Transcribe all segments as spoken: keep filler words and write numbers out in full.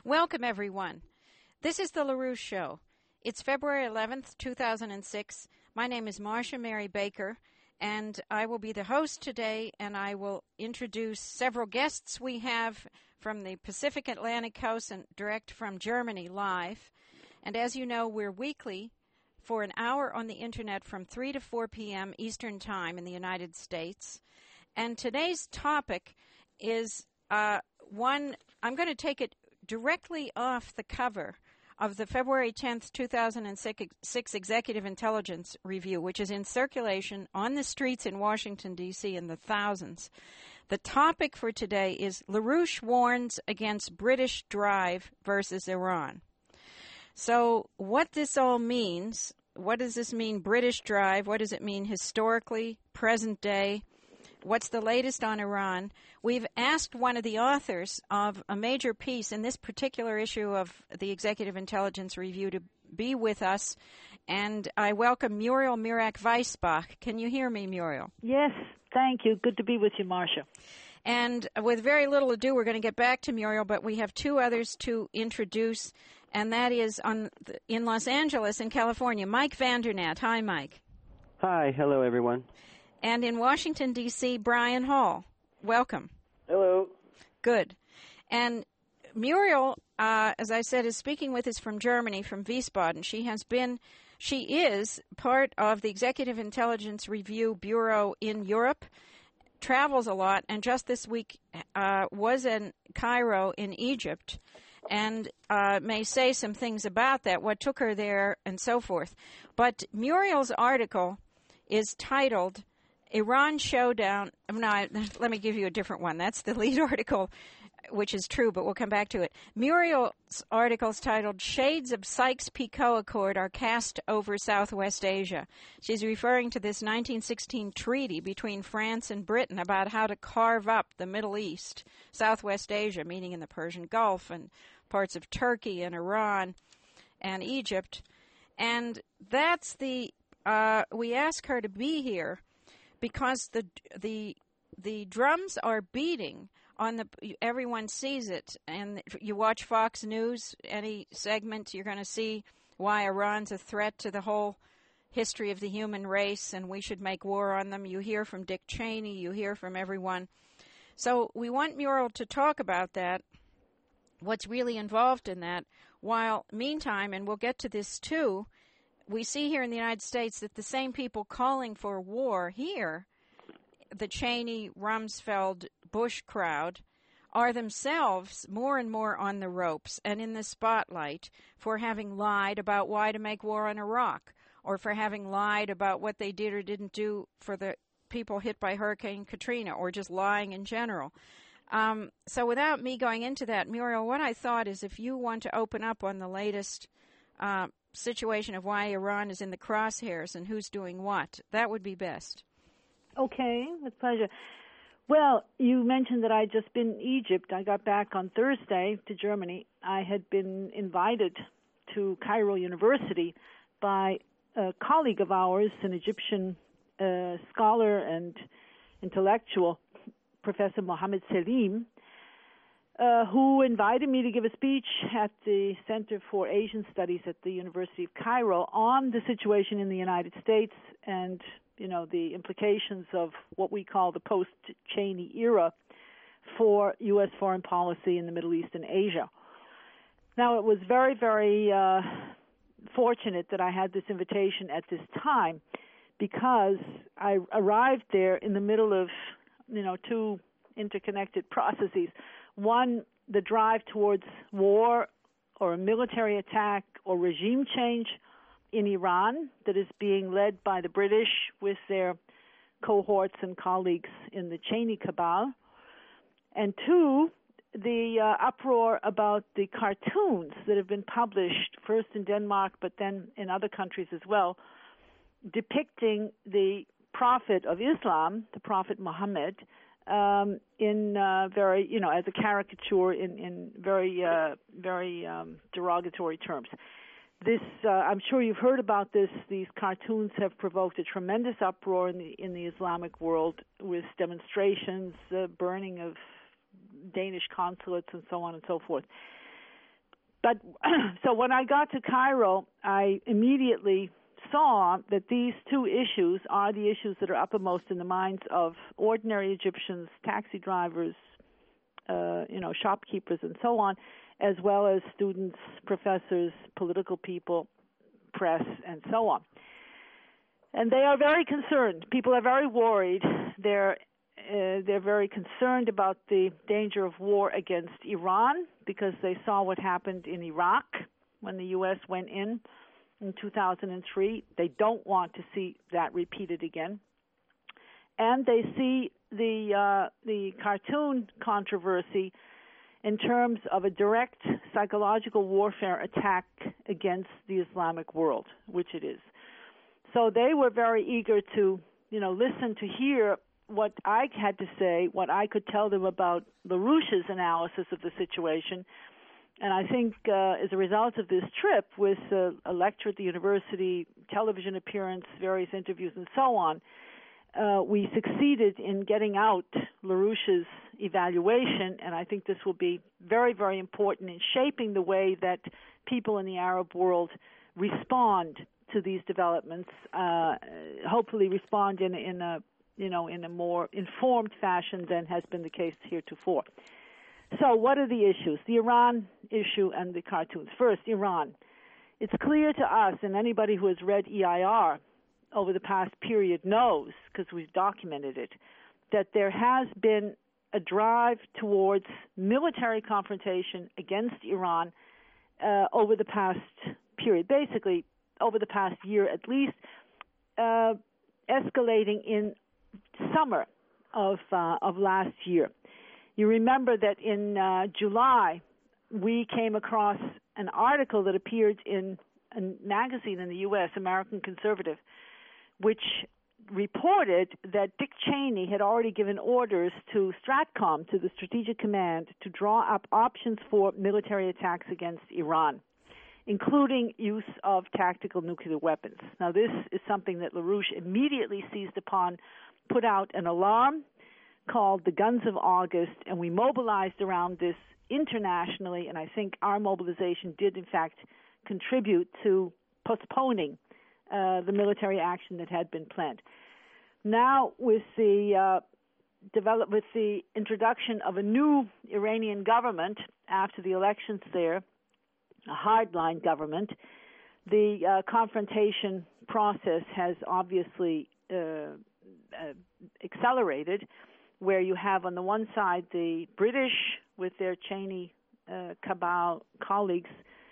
Welcome, everyone. This is the LaRouche Show. It's February eleventh, two thousand six. My name is Marcia Mary Baker, and I will be the host today, and I will introduce several guests we have from the Pacific Atlantic Coast and direct from Germany live. And as you know, we're weekly for an hour on the Internet from three to four p.m. Eastern Time in the United States. And today's topic is uh, one, I'm going to take it directly off the cover of the February tenth, two thousand six Executive Intelligence Review, which is in circulation on the streets in Washington, D C in the thousands. The topic for today is LaRouche warns against British drive versus Iran. So what this all means, what does this mean, British drive? What does it mean historically, present day? What's the latest on Iran? We've asked one of the authors of a major piece in this particular issue of the Executive Intelligence Review to be with us, and I welcome Muriel Mirac-Weissbach. Can you hear me, Muriel? Yes, thank you. Good to be with you, Marcia. And with very little ado, we're going to get back to Muriel, but we have two others to introduce, and that is on the, in Los Angeles in California, Mike Vandernat. Hi, Mike. Hi. Hello, everyone. And in Washington, D C, Brian Hall. Welcome. Hello. Good. And Muriel, uh, as I said, is speaking with us from Germany, from Wiesbaden. She has been, she is part of the Executive Intelligence Review Bureau in Europe, travels a lot, and just this week uh, was in Cairo in Egypt, and uh, may say some things about that, what took her there, and so forth. But Muriel's article is titled Iran Showdown. No, I, let me give you a different one. That's the lead article, which is true, but we'll come back to it. Muriel's article is titled Shades of Sykes-Picot Accord Are Cast Over Southwest Asia. She's referring to this nineteen sixteen treaty between France and Britain about how to carve up the Middle East, Southwest Asia, meaning in the Persian Gulf and parts of Turkey and Iran and Egypt. And that's the, uh, we ask her to be here because the the the drums are beating on the, everyone sees it, and you watch Fox News, any segment, you're going to see why Iran's a threat to the whole history of the human race, and we should make war on them. You hear from Dick Cheney, you hear from everyone. So we want Muriel to talk about that, what's really involved in that, while meantime, and we'll get to this too, we see here in the United States that the same people calling for war here, the Cheney, Rumsfeld, Bush crowd, are themselves more and more on the ropes and in the spotlight for having lied about why to make war on Iraq, or for having lied about what they did or didn't do for the people hit by Hurricane Katrina, or just lying in general. Um, so without me going into that, Muriel, what I thought is if you want to open up on the latest uh, situation of why Iran is in the crosshairs and who's doing what, that would be best. Okay, with pleasure. Well, you mentioned that I'd just been in Egypt. I got back on Thursday to Germany. I had been invited to Cairo University by a colleague of ours, an Egyptian uh, scholar and intellectual, Professor Mohammed Selim, Uh, who invited me to give a speech at the Center for Asian Studies at the University of Cairo on the situation in the United States and, you know, the implications of what we call the post-Cheney era for U S foreign policy in the Middle East and Asia. Now, it was very, very uh, fortunate that I had this invitation at this time because I arrived there in the middle of, you know, two interconnected processes. One, the drive towards war or a military attack or regime change in Iran that is being led by the British with their cohorts and colleagues in the Cheney cabal. And two, the uh, uproar about the cartoons that have been published first in Denmark but then in other countries as well, depicting the prophet of Islam, the Prophet Muhammad, um, in uh, very, you know, as a caricature in, in very, uh, very um, derogatory terms. This, uh, I'm sure you've heard about this. These cartoons have provoked a tremendous uproar in the in the Islamic world, with demonstrations, uh, burning of Danish consulates, and so on and so forth. But so when I got to Cairo, I immediately saw that these two issues are the issues that are uppermost in the minds of ordinary Egyptians, taxi drivers, uh, you know, shopkeepers, and so on, as well as students, professors, political people, press, and so on. And they are very concerned. People are very worried. They're uh, they're very concerned about the danger of war against Iran because they saw what happened in Iraq when the U S went in in two thousand three. They don't want to see that repeated again. And they see the uh, the cartoon controversy in terms of a direct psychological warfare attack against the Islamic world, which it is. So they were very eager to, you know, listen to hear what I had to say, what I could tell them about LaRouche's analysis of the situation. And I think uh, as a result of this trip, with uh, a lecture at the university, television appearance, various interviews, and so on, uh, we succeeded in getting out LaRouche's evaluation, and I think this will be very, very important in shaping the way that people in the Arab world respond to these developments, uh, hopefully respond in, in a, you know, in a more informed fashion than has been the case heretofore. So what are the issues? The Iran issue and the cartoons. First, Iran. It's clear to us, and anybody who has read E I R over the past period knows, because we've documented it, that there has been a drive towards military confrontation against Iran uh, over the past period, basically over the past year at least, uh, escalating in summer of uh, of last year. You remember that in uh, July, we came across an article that appeared in a magazine in the U S, American Conservative, which reported that Dick Cheney had already given orders to STRATCOM, to the Strategic Command, to draw up options for military attacks against Iran, including use of tactical nuclear weapons. Now, this is something that LaRouche immediately seized upon, put out an alarm called the Guns of August, and we mobilized around this internationally, and I think our mobilization did, in fact, contribute to postponing uh, the military action that had been planned. Now, with the uh, develop with the introduction of a new Iranian government after the elections there, a hardline government, the uh, confrontation process has obviously uh, uh, accelerated, where you have on the one side the British with their Cheney uh, cabal colleagues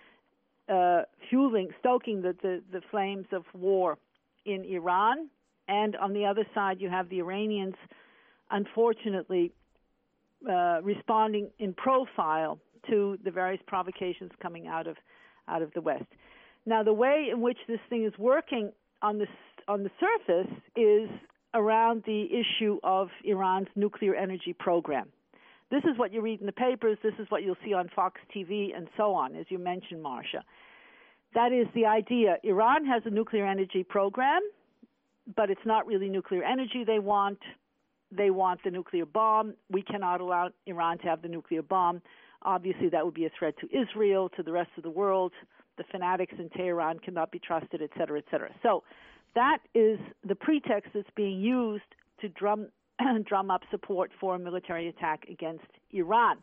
uh, fueling, stoking the, the, the flames of war in Iran, and on the other side you have the Iranians, unfortunately, uh, responding in profile to the various provocations coming out of out of the West. Now, the way in which this thing is working on the on the surface is around the issue of Iran's nuclear energy program. This is what you read in the papers. This is what you'll see on Fox T V and so on, as you mentioned, Marcia. That is the idea. Iran has a nuclear energy program, but it's not really nuclear energy they want. They want the nuclear bomb. We cannot allow Iran to have the nuclear bomb. Obviously, that would be a threat to Israel, to the rest of the world. The fanatics in Tehran cannot be trusted, et cetera, et cetera. So that is the pretext that's being used to drum drum up support for a military attack against Iran.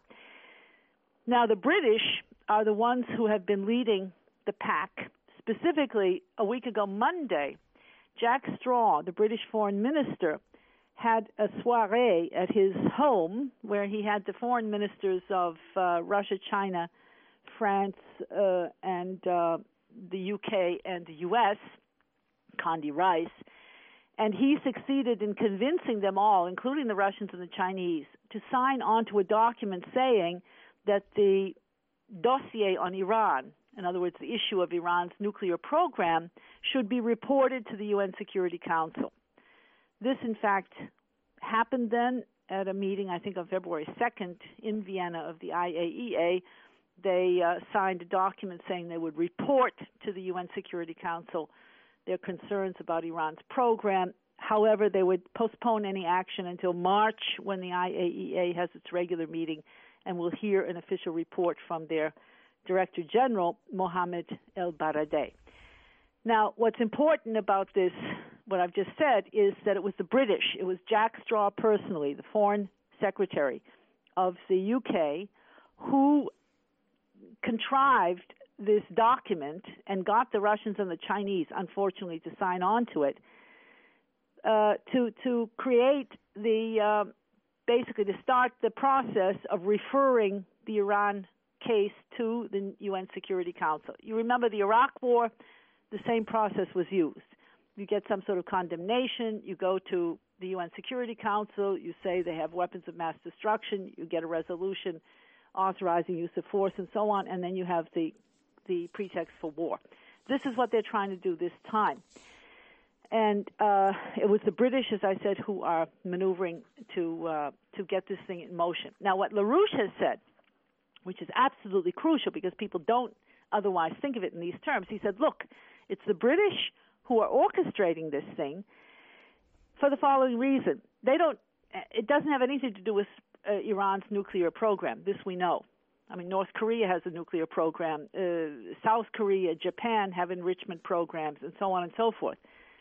Now, the British are the ones who have been leading the pack. Specifically, a week ago Monday, Jack Straw, the British foreign minister, had a soiree at his home where he had the foreign ministers of uh, Russia, China, France, uh, and uh, the U K and the U S, Condi Rice, and he succeeded in convincing them all, including the Russians and the Chinese, to sign on to a document saying that the dossier on Iran, in other words, the issue of Iran's nuclear program, should be reported to the U N Security Council. This, in fact, happened then at a meeting, I think, on February second in Vienna of the I A E A. They uh, signed a document saying they would report to the U N Security Council their concerns about Iran's program. However, they would postpone any action until March, when the I A E A has its regular meeting, and we'll hear an official report from their Director General Mohammed El-Baradei. Now, what's important about this, what I've just said, is that it was the British, it was Jack Straw personally, the Foreign Secretary of the U K, who contrived this document and got the Russians and the Chinese, unfortunately, to sign on to it, uh, to to create the uh, basically to start the process of referring the Iran case to the U N Security Council. You remember the Iraq War, the same process was used. You get some sort of condemnation, you go to the U N Security Council, you say they have weapons of mass destruction, you get a resolution authorizing use of force and so on, and then you have the the pretext for war. This is what they're trying to do this time. And uh, it was the British, as I said, who are maneuvering to uh, to get this thing in motion. Now, what LaRouche has said, which is absolutely crucial because people don't otherwise think of it in these terms, he said, look, it's the British who are orchestrating this thing for the following reason. They don't, it doesn't have anything to do with uh, Iran's nuclear program. This we know. I mean, North Korea has a nuclear program. Uh, South Korea, Japan have enrichment programs, and so on and so forth.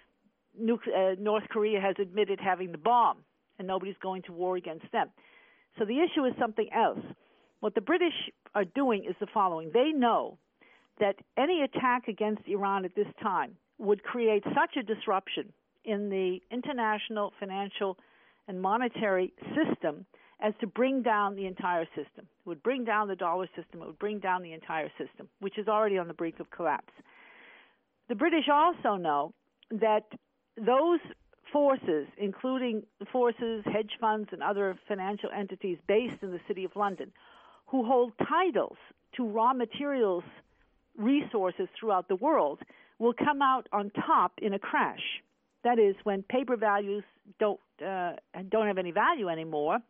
Nucle- uh, North Korea has admitted having the bomb, and nobody's going to war against them. So the issue is something else. What the British are doing is the following. They know that any attack against Iran at this time would create such a disruption in the international financial and monetary system as to bring down the entire system. It would bring down the dollar system. It would bring down the entire system, which is already on the brink of collapse. The British also know that those forces, including the forces, hedge funds, and other financial entities based in the City of London, who hold titles to raw materials resources throughout the world, will come out on top in a crash. That is, when paper values don't uh, don't have any value anymore,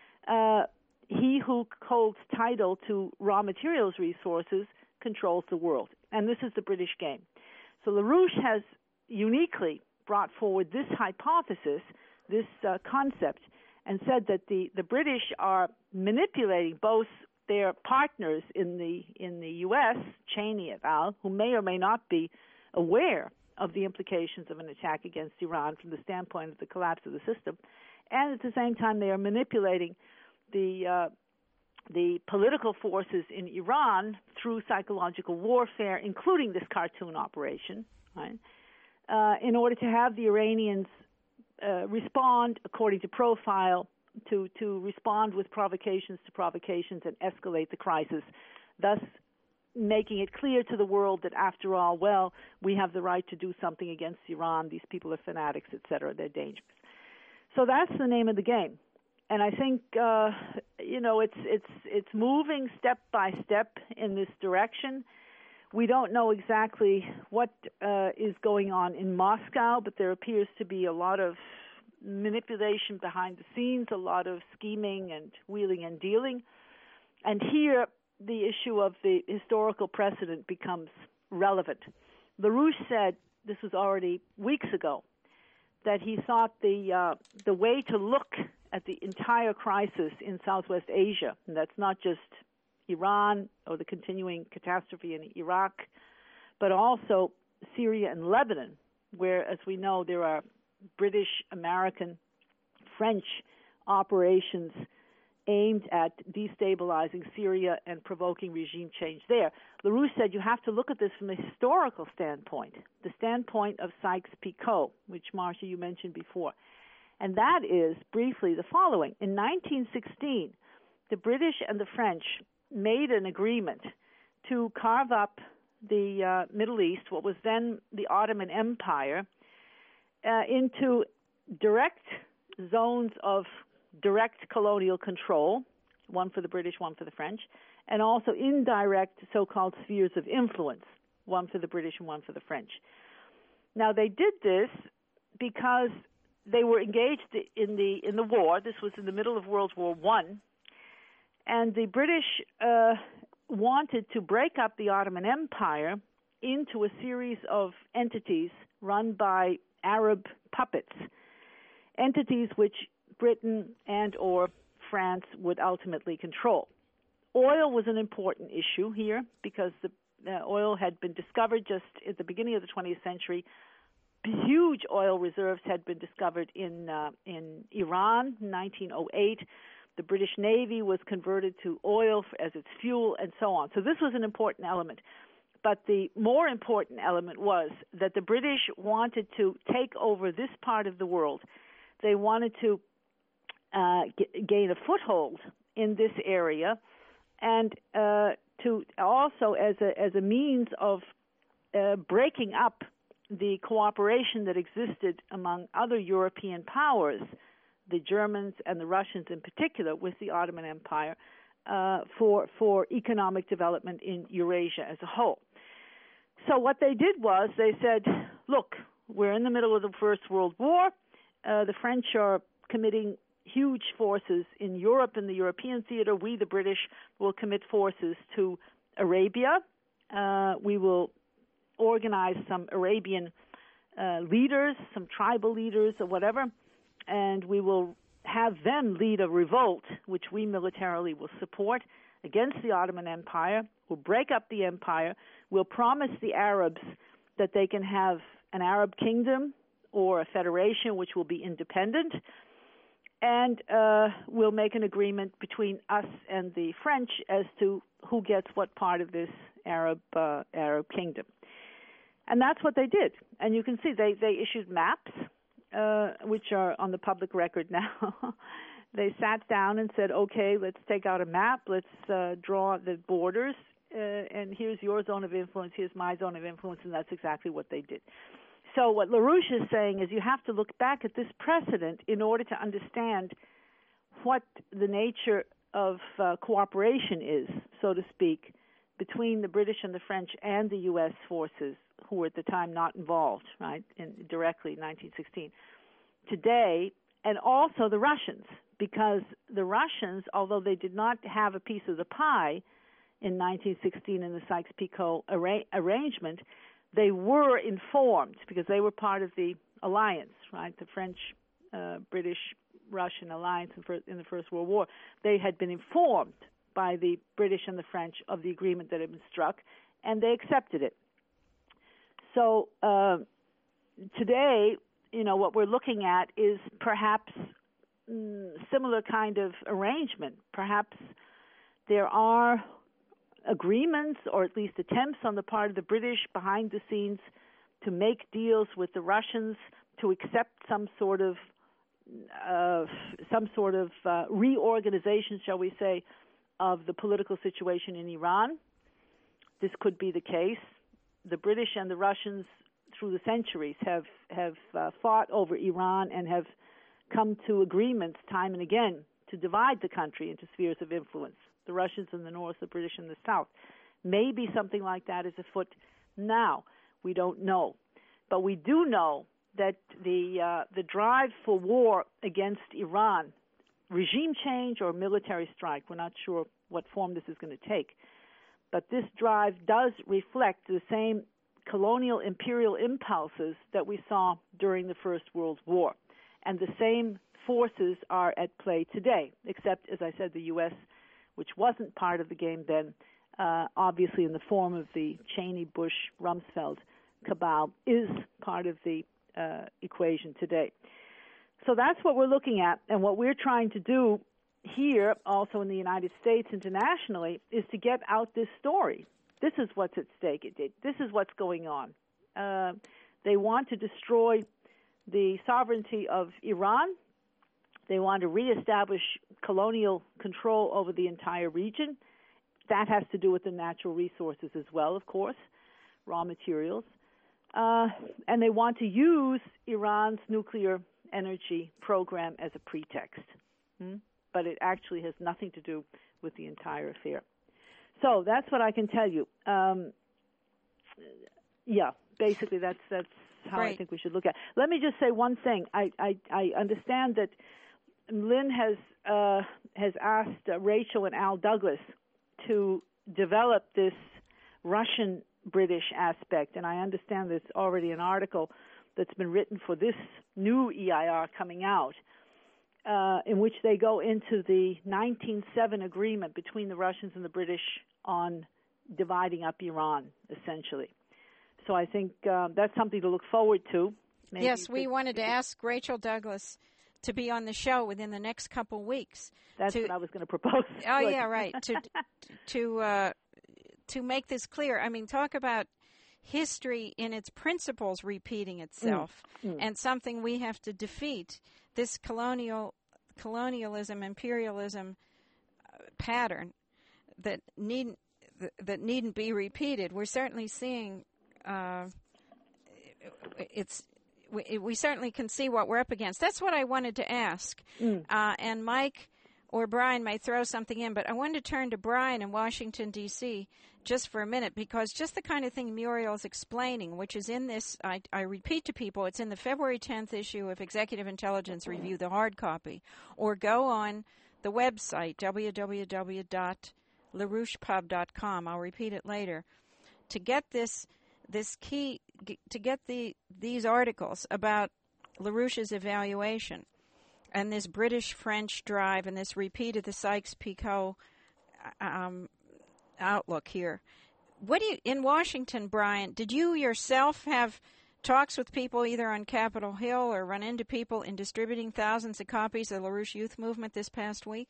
uh, he who holds title to raw materials resources controls the world. And this is the British game. So LaRouche has uniquely brought forward this hypothesis, this uh, concept, and said that the, the British are manipulating both their partners in the in the U S, Cheney et al., who may or may not be aware of the implications of an attack against Iran from the standpoint of the collapse of the system, and at the same time they are manipulating the uh, the political forces in Iran through psychological warfare, including this cartoon operation, right, uh, in order to have the Iranians uh, respond according to profile, to, to respond with provocations to provocations and escalate the crisis, thus making it clear to the world that, after all, well, we have the right to do something against Iran. These people are fanatics, et cetera. They're dangerous. So that's the name of the game. And I think, uh, you know, it's it's it's moving step by step in this direction. We don't know exactly what uh, is going on in Moscow, but there appears to be a lot of manipulation behind the scenes, a lot of scheming and wheeling and dealing. And here, the issue of the historical precedent becomes relevant. LaRouche said, this was already weeks ago, that he thought the uh, the way to look at the entire crisis in Southwest Asia, and that's not just Iran or the continuing catastrophe in Iraq, but also Syria and Lebanon, where, as we know, there are British, American, French operations aimed at destabilizing Syria and provoking regime change there. LaRouche said you have to look at this from a historical standpoint, the standpoint of Sykes-Picot, which, Marcia, you mentioned before. And that is, briefly, the following. In nineteen sixteen, the British and the French made an agreement to carve up the uh, Middle East, what was then the Ottoman Empire, uh, into direct zones of direct colonial control, one for the British, one for the French, and also indirect so-called spheres of influence, one for the British and one for the French. Now, they did this because they were engaged in the in the war. This was in the middle of World War One, and the British uh, wanted to break up the Ottoman Empire into a series of entities run by Arab puppets, entities which Britain and or France would ultimately control. oil was an important issue here because the uh, oil had been discovered just at the beginning of the twentieth century. Huge oil reserves had been discovered in uh, in Iran in nineteen oh eight. The British Navy was converted to oil as its fuel, and so on. So this was an important element. But the more important element was that the British wanted to take over this part of the world. They wanted to uh, g- gain a foothold in this area, and uh, to also as a as a means of uh, breaking up the cooperation that existed among other European powers, the Germans and the Russians in particular, with the Ottoman Empire, uh, for for economic development in Eurasia as a whole. So what they did was they said, look, we're in the middle of the First World War. Uh, the French are committing huge forces in Europe, in the European theater. We, the British, will commit forces to Arabia. Uh, we will organize some Arabian uh, leaders, some tribal leaders or whatever, and we will have them lead a revolt, which we militarily will support against the Ottoman Empire. We'll break up the empire. We'll promise the Arabs that they can have an Arab kingdom or a federation which will be independent, and uh, we'll make an agreement between us and the French as to who gets what part of this Arab uh, Arab kingdom. And that's what they did. And you can see they, they issued maps, uh, which are on the public record now. They sat down and said, okay, let's take out a map, let's uh, draw the borders, uh, and here's your zone of influence, here's my zone of influence, and that's exactly what they did. So what LaRouche is saying is you have to look back at this precedent in order to understand what the nature of uh, cooperation is, so to speak, between the British and the French and the U S forces, who were at the time not involved, right, in, directly in nineteen sixteen. Today, and also the Russians, because the Russians, although they did not have a piece of the pie in nineteen sixteen in the Sykes-Picot arra- arrangement, they were informed because they were part of the alliance, right, the French, uh, British, Russian alliance in, for, in the First World War. They had been informed by the British and the French of the agreement that had been struck, and they accepted it. So uh, today, you know, what we're looking at is perhaps mm, similar kind of arrangement. Perhaps there are agreements or at least attempts on the part of the British behind the scenes to make deals with the Russians to accept some sort of uh, some sort of uh, reorganization, shall we say, of the political situation in Iran. This could be the case. The British and the Russians through the centuries have, have uh, fought over Iran and have come to agreements time and again to divide the country into spheres of influence. The Russians in the north, the British in the south. Maybe something like that is afoot now. We don't know. But we do know that the uh, the drive for war against Iran, regime change or military strike, we're not sure what form this is going to take, but this drive does reflect the same colonial imperial impulses that we saw during the First World War. And the same forces are at play today, except, as I said, the U S, which wasn't part of the game then, uh, obviously in the form of the Cheney, Bush, Rumsfeld cabal, is part of the uh, equation today. So that's what we're looking at, and what we're trying to do here, also in the United States internationally, is to get out this story. This is what's at stake. It, it, this is what's going on. Uh, they want to destroy the sovereignty of Iran. They want to reestablish colonial control over the entire region. That has to do with the natural resources as well, of course, raw materials. Uh, and they want to use Iran's nuclear energy program as a pretext. Hmm? But it actually has nothing to do with the entire affair. So that's what I can tell you. Um, yeah, basically that's that's how right. I think we should look at it. Let me just say one thing. I, I, I understand that Lynn has uh, has asked uh, Rachel and Al Douglas to develop this Russian-British aspect, and I understand there's already an article that's been written for this new E I R coming out. uh, in which they go into the nineteen oh seven agreement between the Russians and the British on dividing up Iran, essentially. So I think uh, that's something to look forward to. Maybe yes, we could, wanted to ask Rachel Douglas to be on the show within the next couple weeks. That's to, what I was going to propose. Oh, yeah, right. To to uh, to make this clear, I mean, talk about history in its principles repeating itself, mm, mm. and something we have to defeat, this colonial colonialism, imperialism uh, pattern that needn't that needn't be repeated. We're certainly seeing uh, it's. We, we certainly can see what we're up against. That's what I wanted to ask. Mm. Uh, and Mike or Brian may throw something in, but I wanted to turn to Brian in Washington, D C just for a minute, because just the kind of thing Muriel is explaining, which is in this, I, I repeat to people, it's in the February tenth issue of Executive Intelligence Review, the hard copy, or go on the website, w w w dot larouche pub dot com. I'll repeat it later. To get this this key, to get the these articles about LaRouche's evaluation and this British-French drive and this repeat of the Sykes-Picot um, outlook here. What do you, in Washington, Brian, did you yourself have talks with people either on Capitol Hill or run into people in distributing thousands of copies of the LaRouche Youth Movement this past week?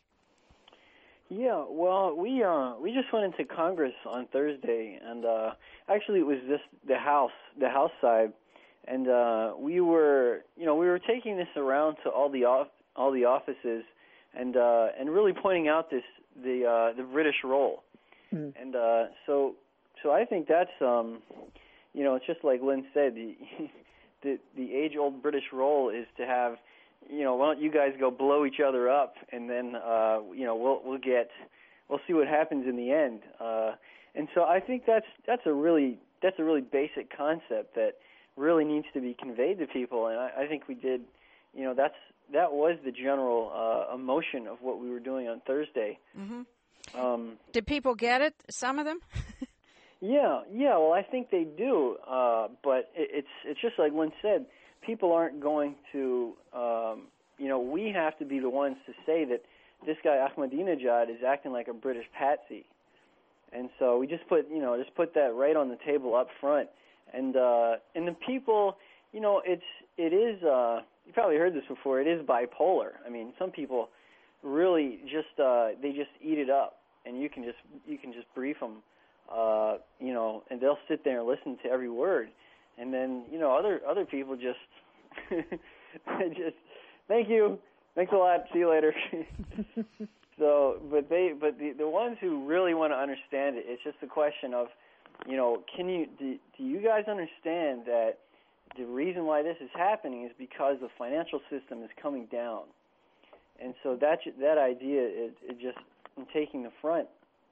Yeah, well, we uh, we just went into Congress on Thursday, and uh, actually it was just the House, the House side, and uh, we were, you know, we were taking this around to all the off, all the offices, and uh, and really pointing out this the uh, the British role, mm. and uh, so so I think that's um, you know, it's just like Lynn said, the the, the age-old British role is to have, you know, why don't you guys go blow each other up, and then, uh, you know, we'll we'll get, we'll see what happens in the end. Uh, and so I think that's that's a really that's a really basic concept that really needs to be conveyed to people. And I, I think we did, you know, that's that was the general uh, emotion of what we were doing on Thursday. Mm-hmm. Um, did people get it? Some of them. yeah, yeah. Well, I think they do. Uh, but it, it's it's just like Lynn said. People aren't going to, um, you know, we have to be the ones to say that this guy Ahmadinejad is acting like a British patsy. And so we just put, you know, just put that right on the table up front. And uh, and the people, you know, it's it is. Uh, you probably heard this before. It is bipolar. I mean, some people really just uh, they just eat it up, and you can just you can just brief them, uh, you know, and they'll sit there and listen to every word. And then, you know, other other people just, just, thank you, thanks a lot, see you later. so, but they, but the the ones who really want to understand it, it's just a question of, you know, can you do, do you guys understand that the reason why this is happening is because the financial system is coming down, and so that that idea is, is just taking the front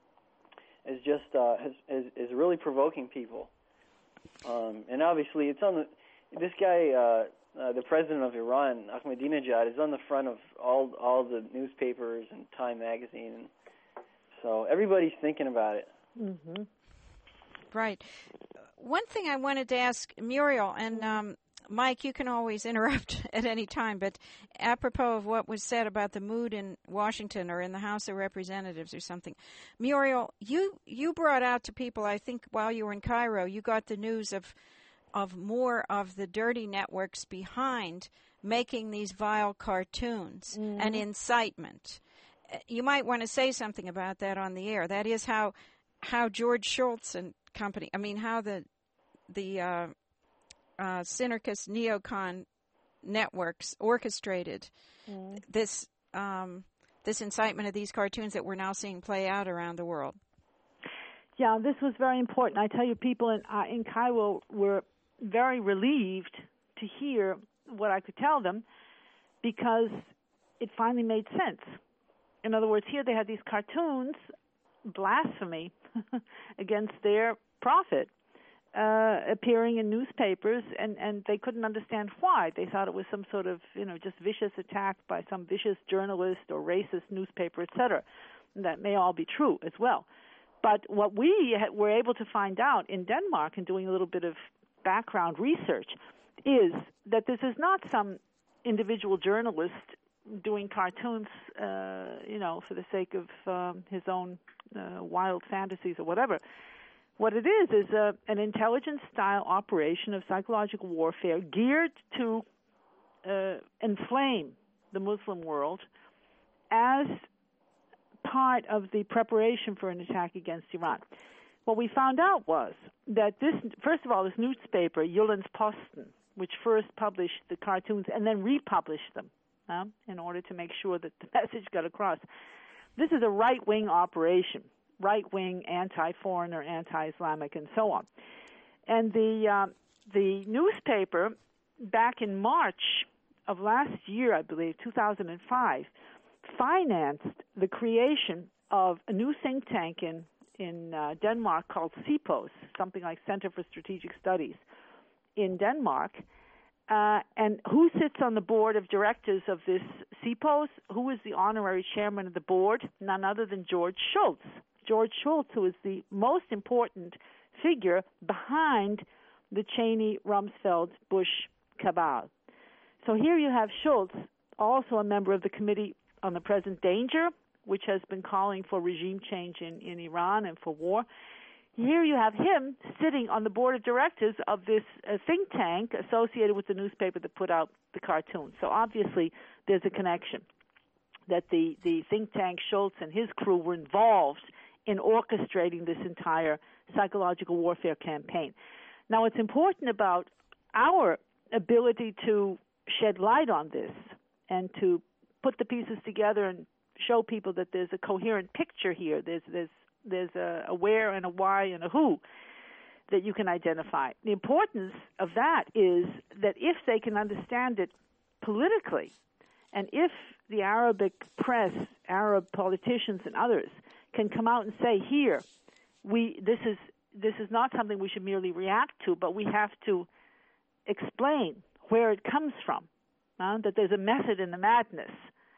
is just uh, is, is is really provoking people. Um, and obviously, it's on the. This guy, uh, uh, the president of Iran, Ahmadinejad, is on the front of all all the newspapers and Time magazine, and so everybody's thinking about it. Mm-hmm. Right. One thing I wanted to ask Muriel, and um, Mike, you can always interrupt at any time, but apropos of what was said about the mood in Washington or in the House of Representatives or something, Muriel, you, you brought out to people, I think while you were in Cairo, you got the news of of more of the dirty networks behind making these vile cartoons mm. and incitement. You might want to say something about that on the air. That is how how George Shultz and company, I mean, how the the uh, uh, Synercus neocon networks orchestrated mm. this um, this incitement of these cartoons that we're now seeing play out around the world. Yeah, this was very important. I tell you, people in uh, in Cairo were very relieved to hear what I could tell them, because it finally made sense. In other words, here they had these cartoons, blasphemy against their prophet, uh, appearing in newspapers, and, and they couldn't understand why. They thought it was some sort of, you know, just vicious attack by some vicious journalist or racist newspaper, et cetera. And that may all be true as well. But what we ha- were able to find out in Denmark, and doing a little bit of background research, is that this is not some individual journalist doing cartoons, uh, you know, for the sake of um, his own uh, wild fantasies or whatever. What it is is a, an intelligence-style operation of psychological warfare geared to uh, inflame the Muslim world as part of the preparation for an attack against Iran. What we found out was that this, first of all, this newspaper, Jyllands-Posten, which first published the cartoons and then republished them uh, in order to make sure that the message got across. This is a right-wing operation, right-wing, anti-foreigner, anti-Islamic, and so on. And the uh, the newspaper, back in March of last year, I believe, two thousand five, financed the creation of a new think tank in in uh, Denmark called SIPOS, something like Center for Strategic Studies in Denmark. Uh, and who sits on the board of directors of this SIPOS? Who is the honorary chairman of the board? None other than George Shultz. George Shultz, who is the most important figure behind the Cheney-Rumsfeld-Bush cabal. So here you have Shultz, also a member of the Committee on the Present Danger, which has been calling for regime change in, in Iran and for war. Here you have him sitting on the board of directors of this uh, think tank associated with the newspaper that put out the cartoon. So obviously there's a connection that the, the think tank Shultz and his crew were involved in orchestrating this entire psychological warfare campaign. Now, what's important about our ability to shed light on this and to put the pieces together and show people that there's a coherent picture here, there's there's there's a, a where and a why and a who that you can identify. The importance of that is that if they can understand it politically, and if the Arabic press, Arab politicians and others can come out and say, here, we this is this is not something we should merely react to, but we have to explain where it comes from, uh, that there's a method in the madness,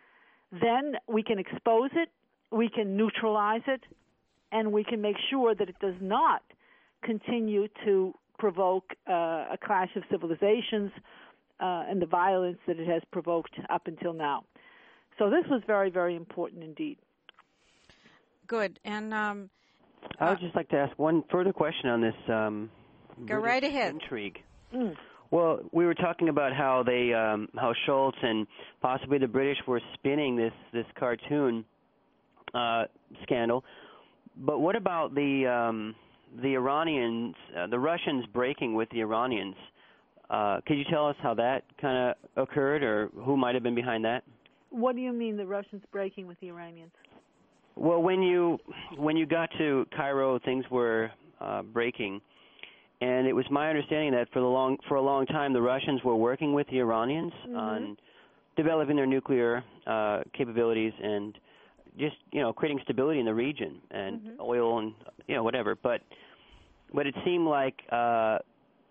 then we can expose it, we can neutralize it, and we can make sure that it does not continue to provoke uh, a clash of civilizations uh, and the violence that it has provoked up until now. So this was very, very important indeed. Good. And um, I would just like to ask one further question on this um, go right ahead. intrigue. Mm. Well, we were talking about how they, um, how Shultz and possibly the British were spinning this this cartoon uh, scandal. But what about the um, the Iranians, uh, the Russians breaking with the Iranians? Uh, could you tell us how that kind of occurred, or who might have been behind that? What do you mean, the Russians breaking with the Iranians? Well, when you when you got to Cairo, things were uh, breaking. And it was my understanding that for the long for a long time the Russians were working with the Iranians mm-hmm. on developing their nuclear uh, capabilities and just you know creating stability in the region and mm-hmm. oil and you know whatever. But but it seemed like uh,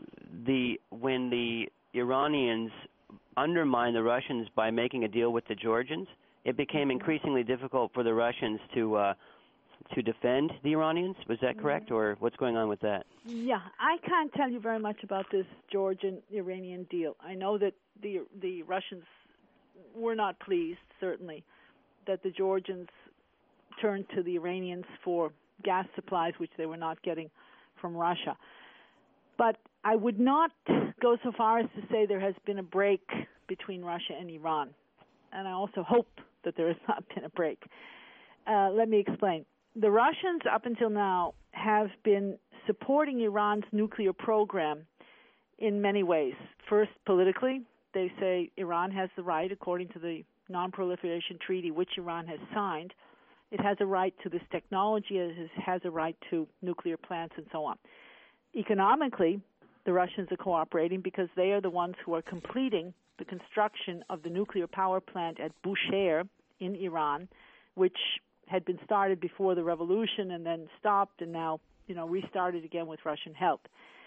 the when the Iranians undermined the Russians by making a deal with the Georgians, it became mm-hmm. increasingly difficult for the Russians to. Uh, to defend the Iranians. Was that correct, mm-hmm. or what's going on with that? Yeah, I can't tell you very much about this Georgian-Iranian deal. I know that the the Russians were not pleased, certainly, that the Georgians turned to the Iranians for gas supplies, which they were not getting from Russia. But I would not go so far as to say there has been a break between Russia and Iran. And I also hope that there has not been a break. Uh, let me explain. The Russians, up until now, have been supporting Iran's nuclear program in many ways. First, politically, they say Iran has the right, according to the Non-Proliferation Treaty, which Iran has signed, it has a right to this technology, it has a right to nuclear plants and so on. Economically, the Russians are cooperating because they are the ones who are completing the construction of the nuclear power plant at Bushehr in Iran, which had been started before the revolution and then stopped and now, you know, restarted again with Russian help.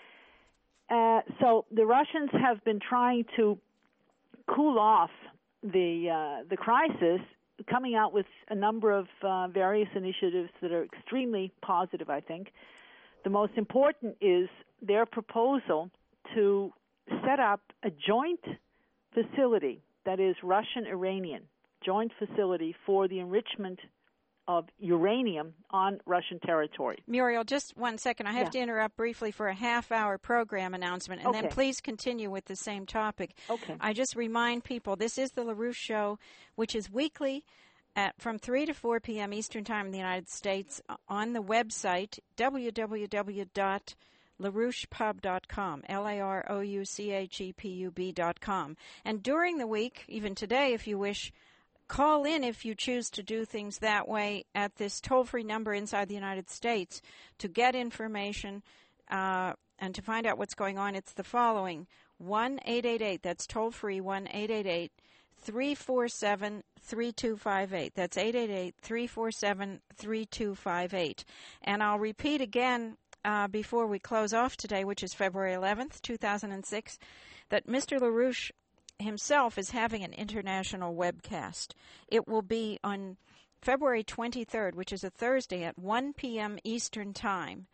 Uh, so the Russians have been trying to cool off the uh, the crisis, coming out with a number of uh, various initiatives that are extremely positive, I think. The most important is their proposal to set up a joint facility that is Russian-Iranian, joint facility for the enrichment of uranium on Russian territory. Muriel, just one second. I have Yeah. to interrupt briefly for a half-hour program announcement, and Okay. then please continue with the same topic. Okay. I just remind people, this is the LaRouche Show, which is weekly at from three to four p.m. Eastern Time in the United States on the website w w w dot larouche pub dot com, L A R O U C H E P U B dot com. And during the week, even today if you wish, call in if you choose to do things that way at this toll-free number inside the United States to get information uh, and to find out what's going on. It's the following, one eight eight eight, that's toll-free, one eight eight eight, three four seven, three two five eight. That's eight eight eight, three four seven, three two five eight. And I'll repeat again uh, before we close off today, which is February eleventh, two thousand six, that Mister LaRouche himself is having an international webcast. It will be on February twenty-third, which is a Thursday at one p.m. Eastern Time,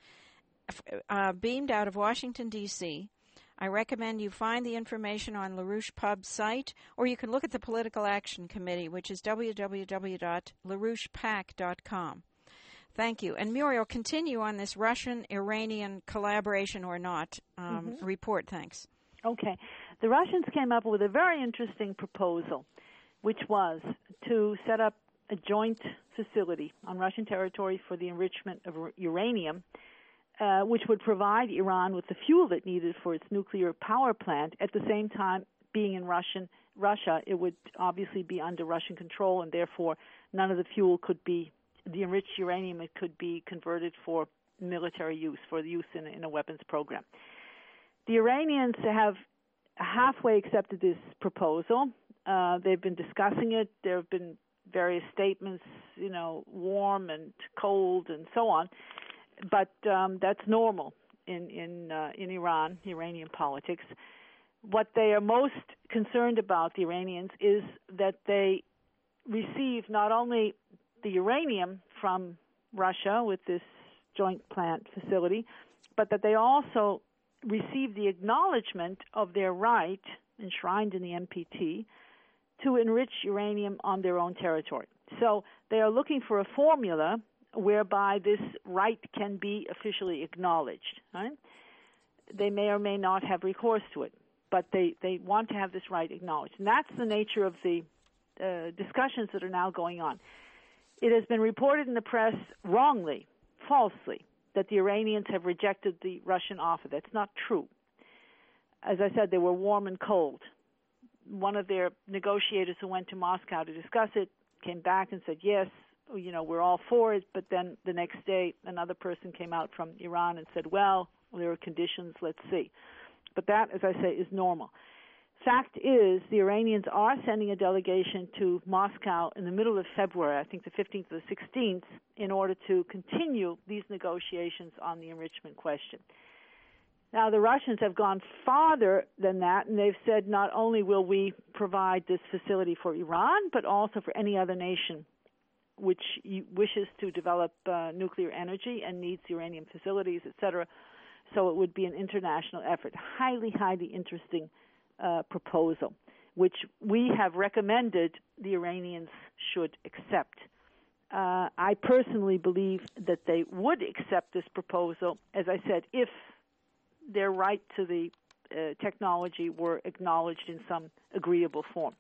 uh, beamed out of Washington, D C I recommend you find the information on LaRouche Pub's site, or you can look at the Political Action Committee, which is w w w dot larouche pac dot com. Thank you. And Muriel, continue on this Russian-Iranian collaboration or not um, mm-hmm. report. Thanks. Okay. The Russians came up with a very interesting proposal, which was to set up a joint facility on Russian territory for the enrichment of uranium, uh, which would provide Iran with the fuel it needed for its nuclear power plant. At the same time, being in Russian Russia, it would obviously be under Russian control, and therefore none of the fuel could be, the enriched uranium, it could be converted for military use, for the use in, in a weapons program. The Iranians have halfway accepted this proposal. Uh, they've been discussing it. There have been various statements, you know, warm and cold and so on. But um, that's normal in in uh, in Iran, Iranian politics. What they are most concerned about, the Iranians, is that they receive not only the uranium from Russia with this joint plant facility, but that they also receive the acknowledgement of their right, enshrined in the N P T, to enrich uranium on their own territory. So they are looking for a formula whereby this right can be officially acknowledged. Right? They may or may not have recourse to it, but they, they want to have this right acknowledged. And that's the nature of the uh, discussions that are now going on. It has been reported in the press wrongly, falsely, that the Iranians have rejected the Russian offer. That's not true. As I said, they were warm and cold. One of their negotiators who went to Moscow to discuss it came back and said, yes, you know, we're all for it, but then the next day another person came out from Iran and said, well, there are conditions, let's see. But that, as I say, is normal. Fact is, the Iranians are sending a delegation to Moscow in the middle of February, I think the fifteenth or the sixteenth, in order to continue these negotiations on the enrichment question. Now, the Russians have gone farther than that, and they've said not only will we provide this facility for Iran, but also for any other nation which wishes to develop uh, nuclear energy and needs uranium facilities, et cetera. So it would be an international effort. Highly, highly interesting uh, proposal, which we have recommended the Iranians should accept. Uh, I personally believe that they would accept this proposal, as I said, if their right to the uh, technology were acknowledged in some agreeable form.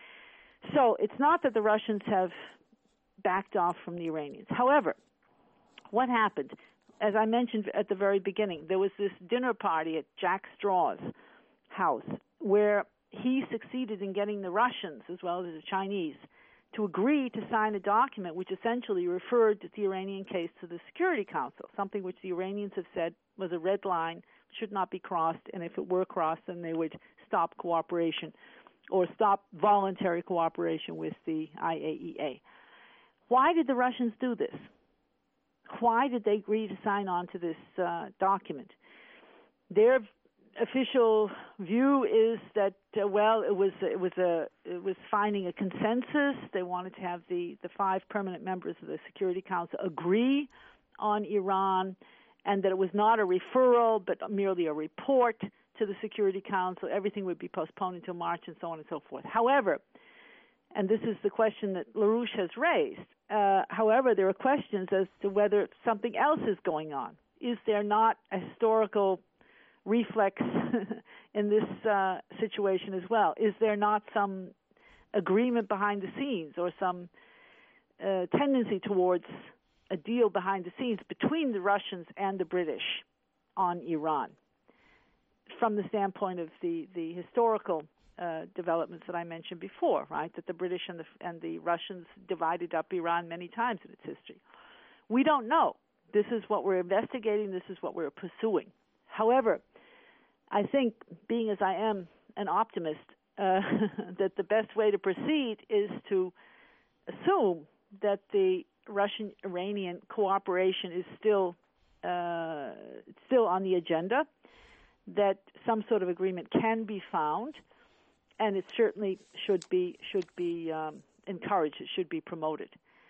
So it's not that the Russians have backed off from the Iranians. However, what happened? As I mentioned at the very beginning, there was this dinner party at Jack Straw's house where he succeeded in getting the Russians, as well as the Chinese, to agree to sign a document which essentially referred the Iranian case to the Security Council, something which the Iranians have said was a red line, should not be crossed, and if it were crossed, then they would stop cooperation or stop voluntary cooperation with the I A E A. Why did the Russians do this? Why did they agree to sign on to this uh, document? Their official view is that uh, well, it was it was a it was finding a consensus. They wanted to have the the five permanent members of the Security Council agree on Iran, and that it was not a referral but merely a report to the Security Council. Everything would be postponed until March, and so on and so forth. However, And this is the question that LaRouche has raised. Uh, however, there are questions as to whether something else is going on. Is there not a historical reflex in this uh, situation as well? Is there not some agreement behind the scenes or some uh, tendency towards a deal behind the scenes between the Russians and the British on Iran from the standpoint of the, the historical uh, developments that I mentioned before, right, that the British and the, and the Russians divided up Iran many times in its history? We don't know. This is what we're investigating. This is what we're pursuing. However, I think, being as I am an optimist, uh, that the best way to proceed is to assume that the Russian-Iranian cooperation is still uh, still on the agenda, that some sort of agreement can be found, and it certainly should be should be um, encouraged. It should be promoted.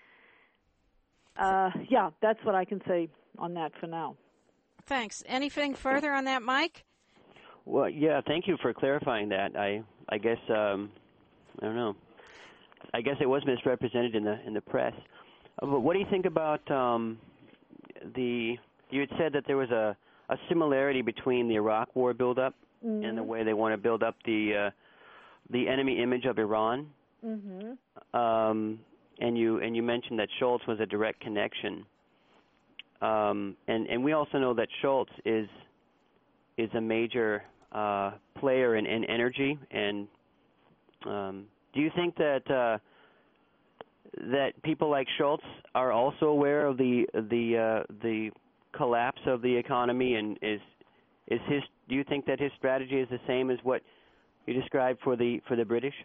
Uh, yeah, that's what I can say on that for now. Thanks. Anything further on that, Mike? Well, yeah, thank you for clarifying that. I I guess um, I don't know. I guess it was misrepresented in the in the press. Uh, but what do you think about um, the? You had said that there was a, a similarity between the Iraq War buildup mm-hmm. and the way they want to build up the uh, the enemy image of Iran. Mm-hmm. Um, and you and you mentioned that Shultz was a direct connection. Um, and and we also know that Shultz is is a major uh, player in, in energy. And um, do you think that uh, that people like Shultz are also aware of the the uh, the collapse of the economy, and is is his? Do you think that his strategy is the same as what you described for the for the British?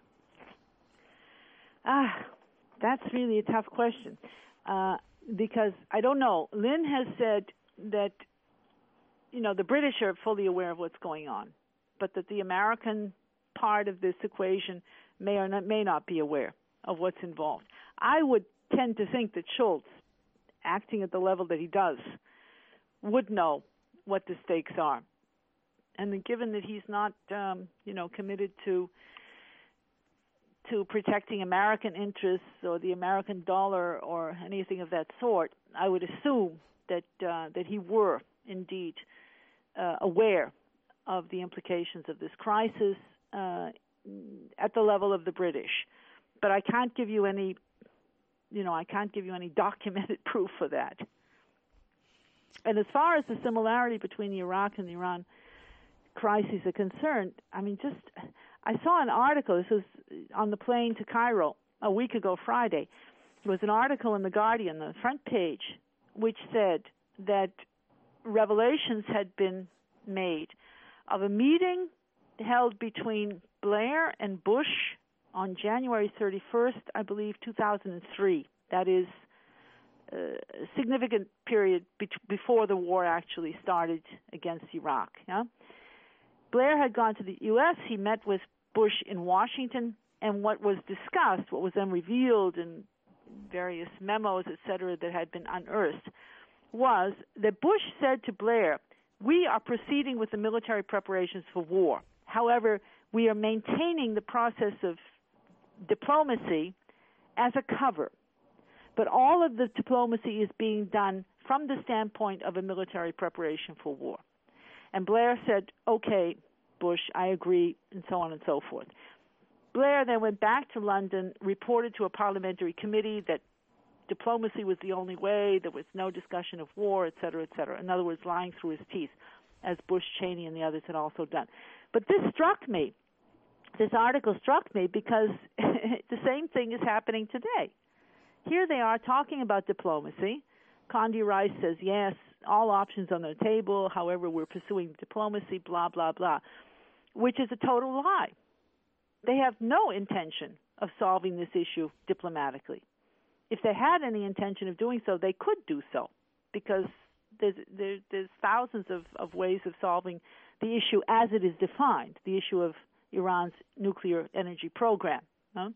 Ah, that's really a tough question uh, because I don't know. Lynn has said that you know the British are fully aware of what's going on, but that the American part of this equation may or not, may not be aware of what's involved. I would tend to think that Shultz, acting at the level that he does, would know what the stakes are. And then given that he's not, um, you know, committed to to protecting American interests or the American dollar or anything of that sort, I would assume that uh, that he were indeed uh, aware of the implications of this crisis uh, at the level of the British. But I can't give you any, you know, I can't give you any documented proof for that. And as far as the similarity between the Iraq and the Iran crises are concerned, I mean, just I saw an article. This was on the plane to Cairo a week ago Friday. It was an article in The Guardian, the front page, which said that revelations had been made of a meeting held between Blair and Bush on January thirty-first, I believe, two thousand three. That is a significant period be- before the war actually started against Iraq. Yeah? Blair had gone to the U S. He met with Bush in Washington, and what was discussed, what was then revealed in various memos, et cetera, that had been unearthed, was that Bush said to Blair, "We are proceeding with the military preparations for war. However, we are maintaining the process of diplomacy as a cover. But all of the diplomacy is being done from the standpoint of a military preparation for war." And Blair said, "Okay, Bush, I agree," and so on and so forth. Blair then went back to London, reported to a parliamentary committee that diplomacy was the only way, there was no discussion of war, et cetera, et cetera. In other words, lying through his teeth, as Bush, Cheney, and the others had also done. But this struck me. This article struck me because the same thing is happening today. Here they are talking about diplomacy. Condi Rice says, yes, all options on the table, however, we're pursuing diplomacy, blah, blah, blah, which is a total lie. They have no intention of solving this issue diplomatically. If they had any intention of doing so, they could do so, because there's, there, there's thousands of, of ways of solving the issue as it is defined, the issue of Iran's nuclear energy program. Huh?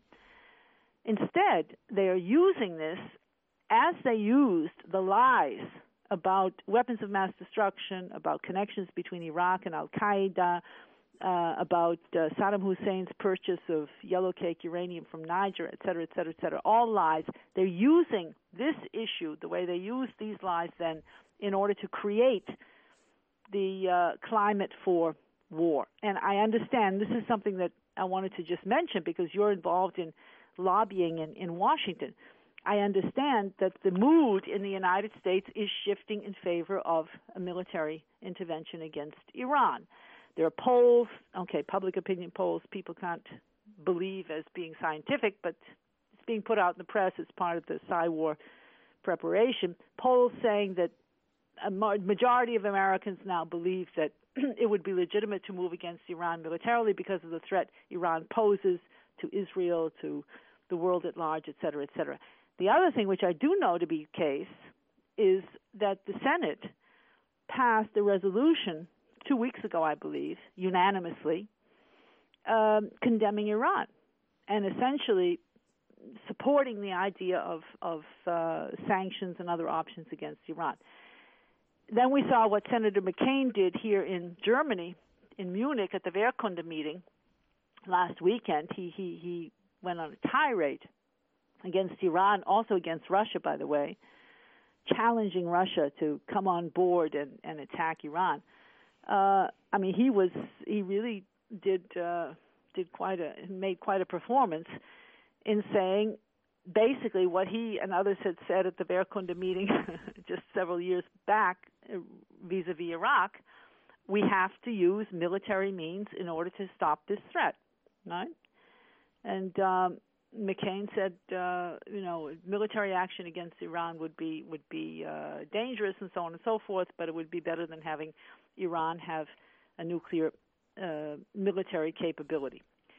Instead, they are using this as they used the lies about weapons of mass destruction, about connections between Iraq and Al-Qaeda, uh, about uh, Saddam Hussein's purchase of yellow cake uranium from Niger, et cetera, et cetera, et cetera. All lies. They're using this issue, the way they use these lies then, in order to create the uh, climate for war. And I understand this is something that I wanted to just mention because you're involved in lobbying in, in Washington. I understand that the mood in the United States is shifting in favor of a military intervention against Iran. There are polls, okay, public opinion polls people can't believe as being scientific, but it's being put out in the press as part of the Psy-War preparation. Polls saying that a majority of Americans now believe that it would be legitimate to move against Iran militarily because of the threat Iran poses to Israel, to the world at large, et cetera, et cetera. The other thing, which I do know to be the case, is that the Senate passed a resolution two weeks ago, I believe, unanimously, um, condemning Iran and essentially supporting the idea of, of uh, sanctions and other options against Iran. Then we saw what Senator McCain did here in Germany, in Munich, at the Wehrkunde meeting last weekend. He, he, he went on a tirade against Iran, also against Russia, by the way, challenging Russia to come on board and, and attack Iran. Uh, I mean, he was he really did uh, did quite a made quite a performance in saying basically what he and others had said at the Wehrkunde meeting just several years back vis-a-vis Iraq. We have to use military means in order to stop this threat, right? And um, McCain said, uh, you know, military action against Iran would be would be uh, dangerous and so on and so forth, but it would be better than having Iran have a nuclear uh, military capability.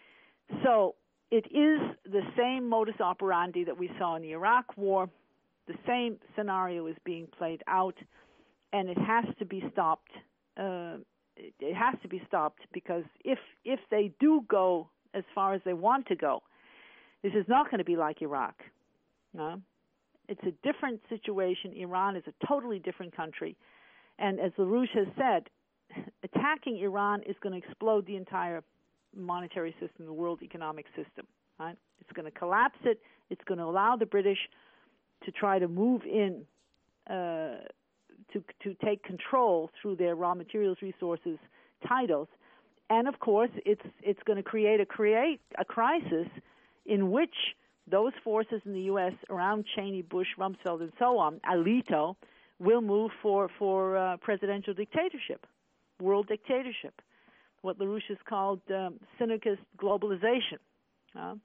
So it is the same modus operandi that we saw in the Iraq War. The same scenario is being played out, and it has to be stopped. Uh, it, it has to be stopped because if if they do go as far as they want to go, this is not going to be like Iraq. No? It's a different situation. Iran is a totally different country. And as LaRouche has said, attacking Iran is going to explode the entire monetary system, the world economic system. Right? It's going to collapse it. It's going to allow the British to try to move in, uh, to to take control through their raw materials, resources, titles. And, of course, it's it's going to create a create a crisis in which those forces in the U S around Cheney, Bush, Rumsfeld, and so on, Alito, will move for, for uh, presidential dictatorship, world dictatorship, what LaRouche has called um, syndicist globalization. Uh,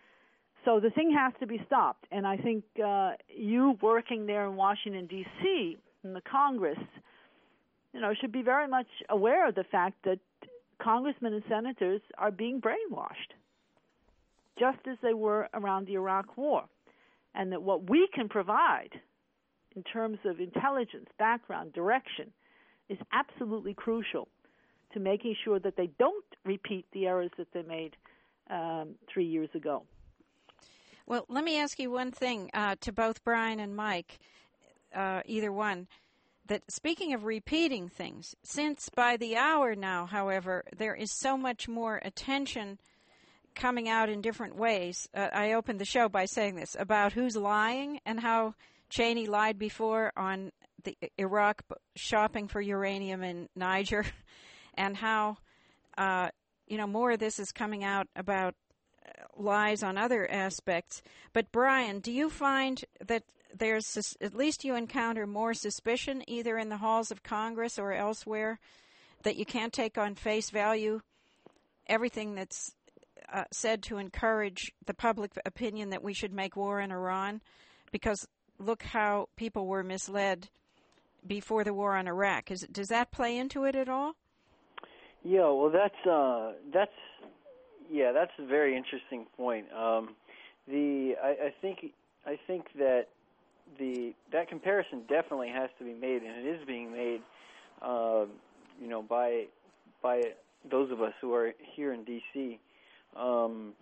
so the thing has to be stopped. And I think uh, you working there in Washington, D C, in the Congress, you know, should be very much aware of the fact that congressmen and senators are being brainwashed, just as they were around the Iraq War, and that what we can provide in terms of intelligence, background, direction is absolutely crucial to making sure that they don't repeat the errors that they made um, three years ago. Well, let me ask you one thing uh, to both Brian and Mike, uh, either one, that speaking of repeating things, since by the hour now, however, there is so much more attention coming out in different ways. Uh, I opened the show by saying this, about who's lying and how Cheney lied before on the Iraq shopping for uranium in Niger, and how, uh, you know, more of this is coming out about lies on other aspects. But, Brian, do you find that there's, at least you encounter more suspicion either in the halls of Congress or elsewhere, that you can't take on face value everything that's uh, said to encourage the public opinion that we should make war in Iran? Because look how people were misled before the war on Iraq. Is, does that play into it at all? Yeah, well, that's uh, that's yeah, that's a very interesting point. Um, the I, I think I think that the that comparison definitely has to be made, and it is being made, uh, you know, by by those of us who are here in D C. Um,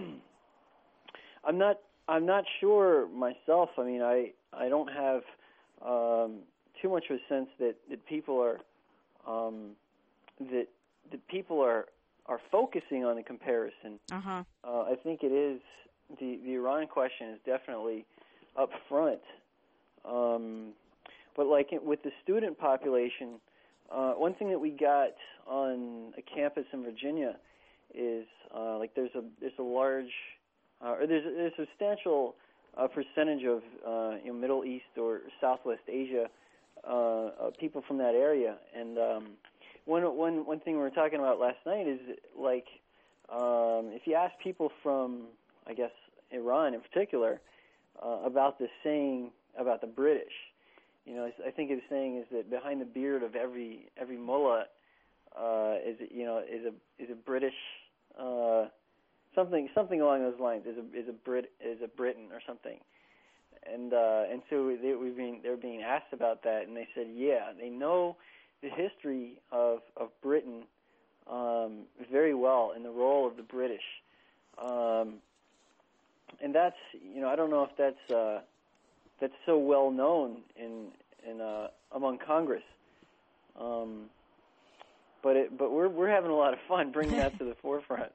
I'm not I'm not sure myself. I mean, I I don't have um, too much of a sense that, that people are um, that that people are are focusing on the comparison. Uh-huh. Uh, I think it is the the Iran question is definitely up front. Um, but like it, with the student population, uh, one thing that we got on a campus in Virginia is uh, like there's a there's a large uh, or there's a, there's a substantial uh, percentage of uh, you know, Middle East or Southwest Asia uh, uh, people from that area, and um, one one one thing we were talking about last night is like um, if you ask people from I guess Iran in particular uh, about this saying about the British, you know, I think his saying is that behind the beard of every every mullah uh, is you know is a is a British uh, something something along those lines is a is a Brit is a Briton or something, and uh, and so they we've been they're being asked about that, and they said yeah they know the history of of Britain um, very well and the role of the British, um, and that's you know I don't know if that's uh, that's so well known in in uh, among Congress. Um, But it, but we're we're having a lot of fun bringing that to the forefront.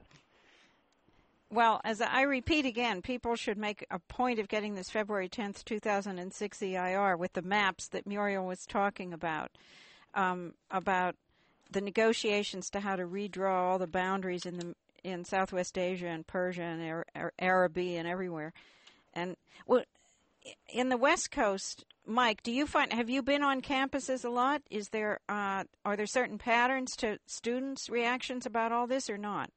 Well, as I repeat again, people should make a point of getting this February tenth, two thousand six E I R with the maps that Muriel was talking about, um, about the negotiations to how to redraw all the boundaries in the in Southwest Asia and Persia and Ar- Araby and everywhere. And well, in the West Coast, Mike, do you find have you been on campuses a lot? Is there uh, are there certain patterns to students' reactions about all this or not?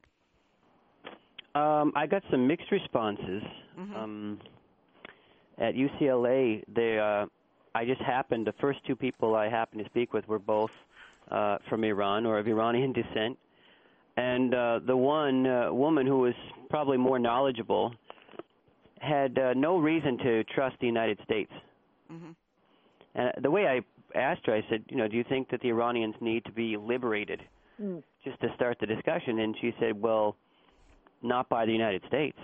Um, I got some mixed responses. Mm-hmm. Um, at U C L A, they uh, I just happened the first two people I happened to speak with were both uh, from Iran or of Iranian descent, and uh, the one uh, woman who was probably more knowledgeable had uh, no reason to trust the United States. Mm-hmm. And the way I asked her, I said, you know, do you think that the Iranians need to be liberated? Mm. Just to start the discussion. And she said, well, not by the United States.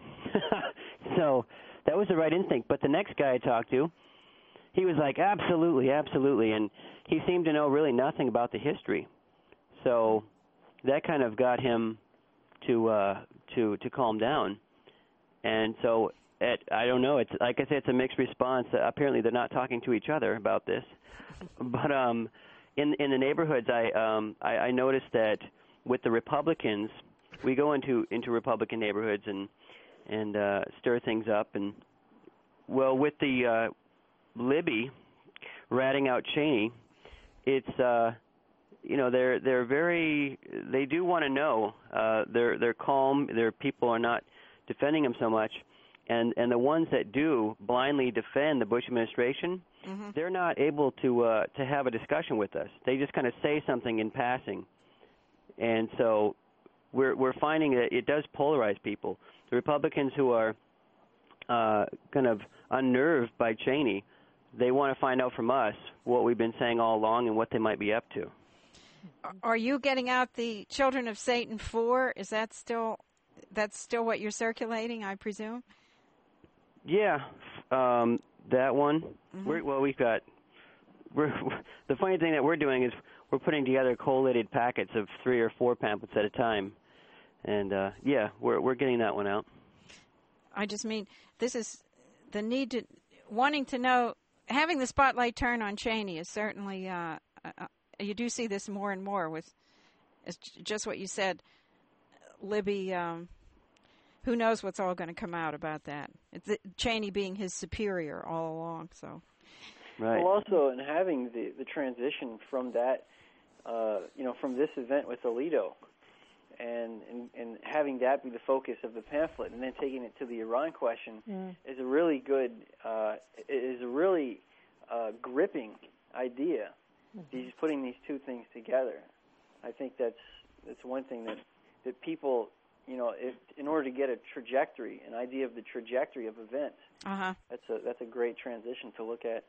So that was the right instinct. But the next guy I talked to, he was like, absolutely, absolutely. And he seemed to know really nothing about the history. So that kind of got him to uh, to to calm down. And so, at, I don't know, it's like I said, it's a mixed response. Uh, apparently they're not talking to each other about this. But um, in in the neighborhoods, I, um, I I noticed that with the Republicans, we go into, into Republican neighborhoods and, and uh, stir things up. And, well, with the uh, Libby ratting out Cheney, it's, uh, you know, they're they're very, they do want to know. Uh, they're they're calm. Their people are not defending him so much, and and the ones that do blindly defend the Bush administration, mm-hmm. they're not able to uh, to have a discussion with us. They just kind of say something in passing, and so we're we're finding that it does polarize people. The Republicans who are uh, kind of unnerved by Cheney, they want to find out from us what we've been saying all along and what they might be up to. Are you getting out the Children of Satan four? Is that still that's still what you're circulating, I presume? Yeah, um, that one. Mm-hmm. We're, well, we've got. We're the funny thing that we're doing is we're putting together collated packets of three or four pamphlets at a time, and uh, yeah, we're we're getting that one out. I just mean this is the need to wanting to know. Having the spotlight turn on Cheney is certainly. Uh, uh, you do see this more and more with, it's just what you said, Libby. Um, who knows what's all going to come out about that? It's Cheney being his superior all along. So, right. Well, also in having the the transition from that, uh, you know, from this event with Alito, and, and and having that be the focus of the pamphlet, and then taking it to the Iran question mm. is a really good, uh, is a really uh, gripping idea. Mm-hmm. He's putting these two things together. I think that's that's one thing that that people. You know, if, in order to get a trajectory, an idea of the trajectory of events, uh-huh. that's a that's a great transition to look at.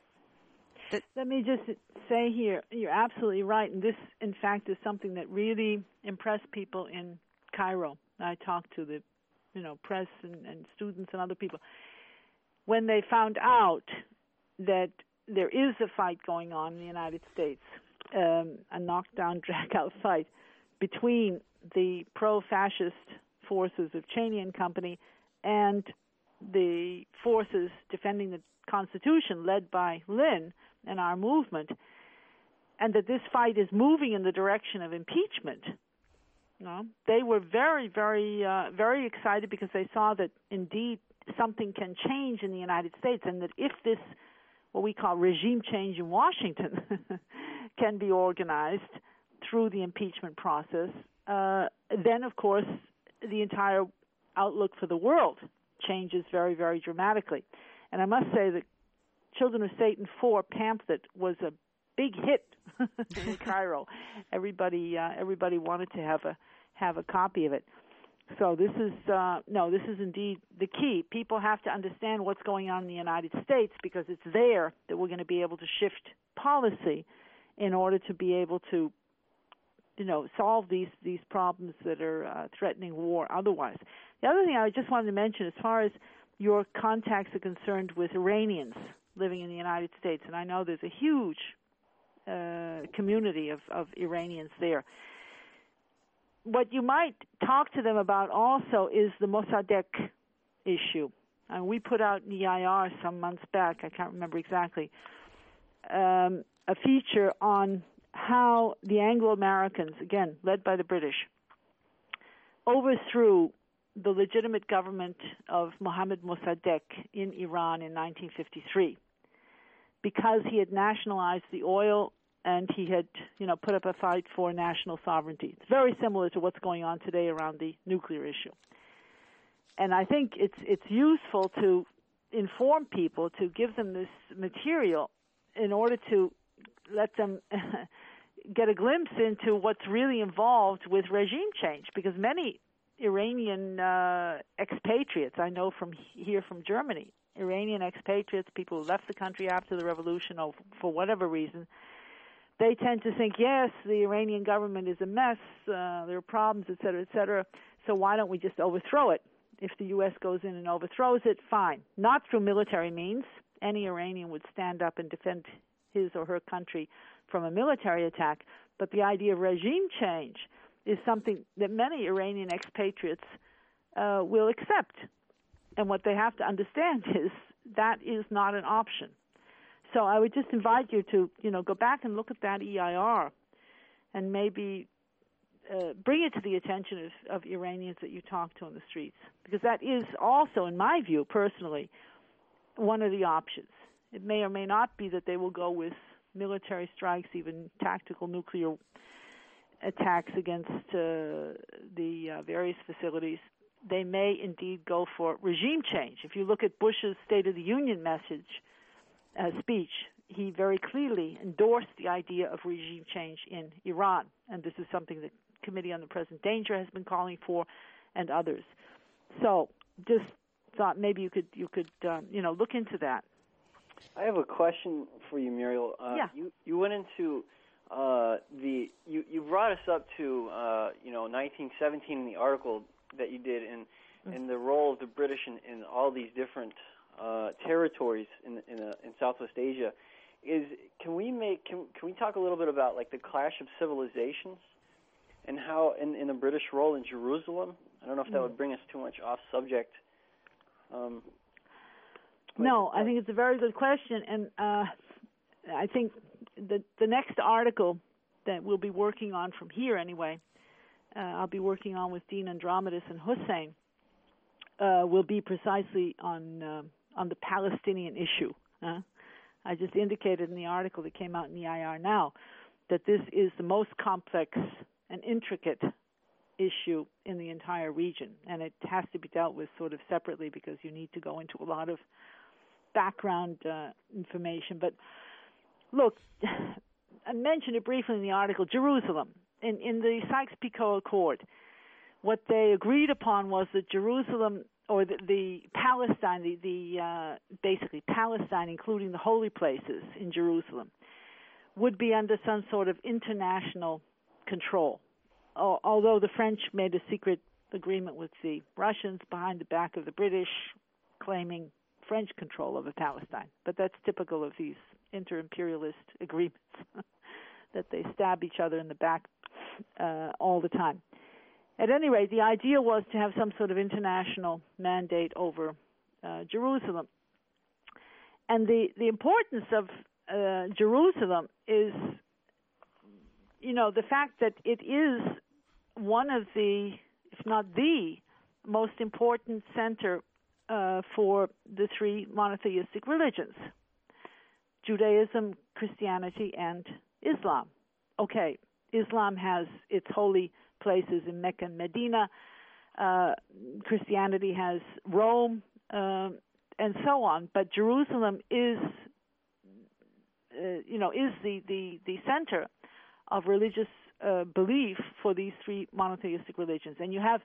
Let me just say here, you're absolutely right, and this, in fact, is something that really impressed people in Cairo. I talked to the, you know, press and, and students and other people. When they found out that there is a fight going on in the United States, um, a knockdown, drag-out fight, between the pro-fascist forces of Cheney and company and the forces defending the Constitution led by Lynn and our movement, and that this fight is moving in the direction of impeachment. You know, they were very, very, uh, very excited because they saw that indeed something can change in the United States, and that if this, what we call regime change in Washington, can be organized through the impeachment process, uh, then, of course, the entire outlook for the world changes very, very dramatically. And I must say that Children of Satan four pamphlet was a big hit in Cairo. Everybody, uh, everybody wanted to have a have a copy of it. So this is uh, no, this is indeed the key. People have to understand what's going on in the United States, because it's there that we're going to be able to shift policy in order to be able to, you know, solve these these problems that are uh, threatening war otherwise. The other thing I just wanted to mention, as far as your contacts are concerned with Iranians living in the United States, and I know there's a huge uh, community of, of Iranians there. What you might talk to them about also is the Mossadegh issue. And we put out in the I R some months back, I can't remember exactly, um, a feature on how the Anglo-Americans, again, led by the British, overthrew the legitimate government of Mohammad Mossadegh in Iran in nineteen fifty-three, because he had nationalized the oil and he had, you know, put up a fight for national sovereignty. It's very similar to what's going on today around the nuclear issue. And I think it's it's useful to inform people, to give them this material in order to let them get a glimpse into what's really involved with regime change, because many Iranian uh, expatriates, I know from here from Germany, Iranian expatriates, people who left the country after the revolution or for whatever reason, they tend to think, yes, the Iranian government is a mess, uh, there are problems, et cetera, et cetera, so why don't we just overthrow it? If the U S goes in and overthrows it, fine. Not through military means. Any Iranian would stand up and defend his or her country from a military attack, but the idea of regime change is something that many Iranian expatriates uh, will accept. And what they have to understand is that is not an option. So I would just invite you to, you know, go back and look at that E I R and maybe uh, bring it to the attention of, of Iranians that you talk to on the streets, because that is also, in my view, personally, one of the options. It may or may not be that they will go with military strikes, even tactical nuclear attacks against uh, the uh, various facilities. They may indeed go for regime change. If you look at Bush's State of the Union message uh, speech, he very clearly endorsed the idea of regime change in Iran, and this is something the Committee on the Present Danger has been calling for, and others. So, just thought maybe you could you could um, you know look into that. I have a question for you, Muriel. Uh, yeah. You you went into uh, the you you brought us up to uh, you know nineteen seventeen in the article that you did, in mm-hmm. in the role of the British in, in all these different uh, territories in in, uh, in Southwest Asia. Is can we make can can we talk a little bit about like the clash of civilizations and how in, in the British role in Jerusalem? I don't know if that mm-hmm. would bring us too much off subject. Um, no, I think it's a very good question, and uh, I think the the next article that we'll be working on from here anyway, uh, I'll be working on with Dean Andromedis and Hussein, uh, will be precisely on uh, on the Palestinian issue. Huh? I just indicated in the article that came out in the I R now that this is the most complex and intricate issue in the entire region, and it has to be dealt with sort of separately because you need to go into a lot of background uh, information. But look, I mentioned it briefly in the article, Jerusalem. In, in the Sykes-Picot Accord, what they agreed upon was that Jerusalem, or the, the Palestine, the, the uh, basically Palestine, including the holy places in Jerusalem, would be under some sort of international control. O- although the French made a secret agreement with the Russians behind the back of the British, claiming French control over Palestine. But that's typical of these inter-imperialist agreements, that they stab each other in the back. uh, all the time. At any rate, the idea was to have some sort of international mandate over uh, Jerusalem. And the, the importance of uh, Jerusalem is, you know, the fact that it is one of the, if not the, most important center uh, for the three monotheistic religions, Judaism, Christianity, and Islam. Okay, Islam has its holy places in Mecca and Medina. Uh, Christianity has Rome, uh, and so on. But Jerusalem is, uh, you know, is the, the, the center of religious uh, belief for these three monotheistic religions. And you have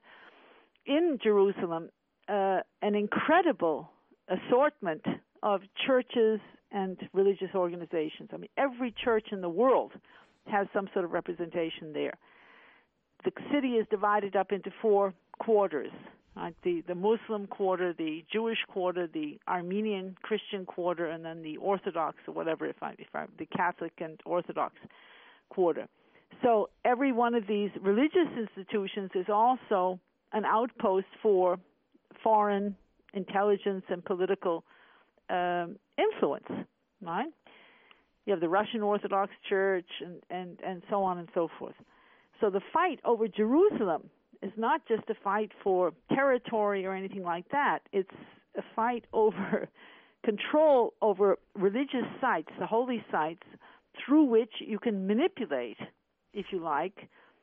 in Jerusalem uh, an incredible assortment of churches and religious organizations. I mean, every church in the world has some sort of representation there. The city is divided up into four quarters, right? the, the Muslim quarter, the Jewish quarter, the Armenian Christian quarter, and then the Orthodox or whatever, if I, if I, the Catholic and Orthodox quarter. So every one of these religious institutions is also an outpost for foreign intelligence and political um, influence, right? You have the Russian Orthodox Church and, and, and so on and so forth. So the fight over Jerusalem is not just a fight for territory or anything like that. It's a fight over control over religious sites, the holy sites, through which you can manipulate, if you like,